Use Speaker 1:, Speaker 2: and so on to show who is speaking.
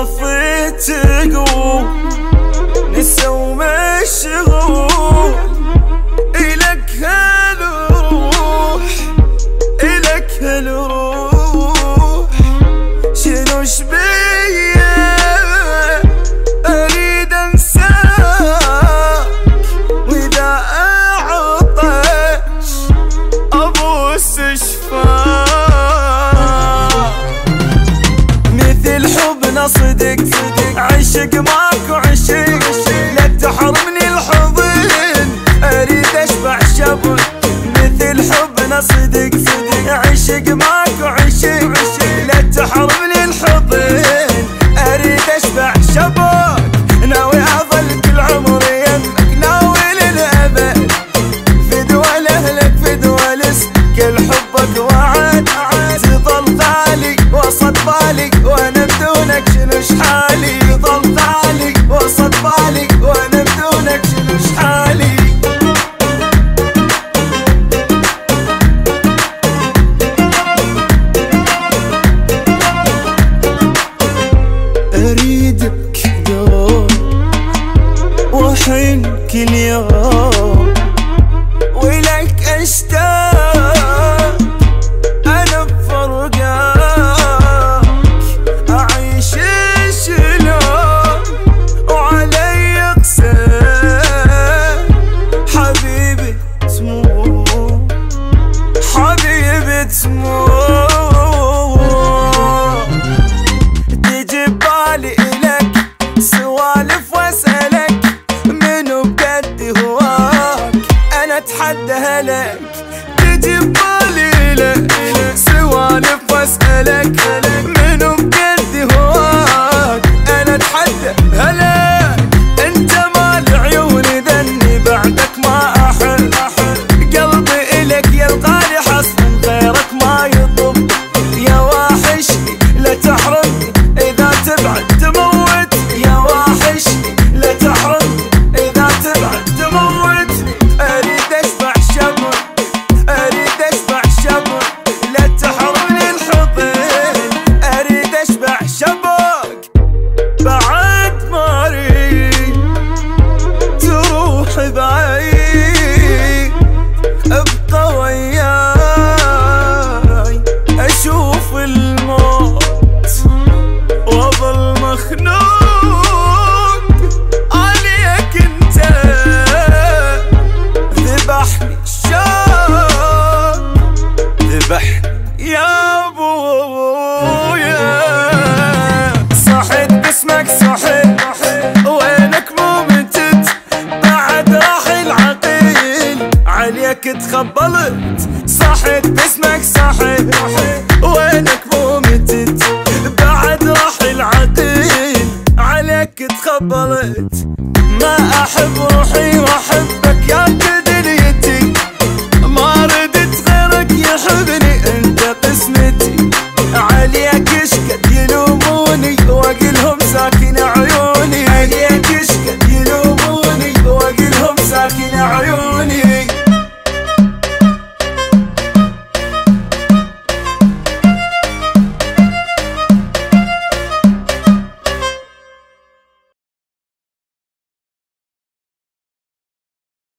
Speaker 1: صافي تقول نسوم الشغول إلك هالروح إلك هالروح شنو شبيه أريد أنساك وإذا أعطش أبوس شفاك مثل حبنا صدق عشق ماكو عشق لا تحرمني الحضن أريد أشبع شبك مثل حبنا صدق عشق ماكو عشق لا تحرمني الحضن أريد أشبع شبك ناوي أظل كل عمري يمك ناوي للأبد فدوى لأهلك فدوى لاسمك كل حبك وعد تظل غالي وسط بالي وانا بدونك شنو شحالي ظل غالي وسط بالي وانا بدونك شنو شحالي اريدك دوم وحين كل يوم ولك اشتاق انا بفرقاك اعيش شلون وعلي اقسى حبيبي تموت حبيبي تموت تجي ببالي الك سوالف واسالك منو بجد هواك انا اتحدى هلك تجي ببالي لك سوالف واسالك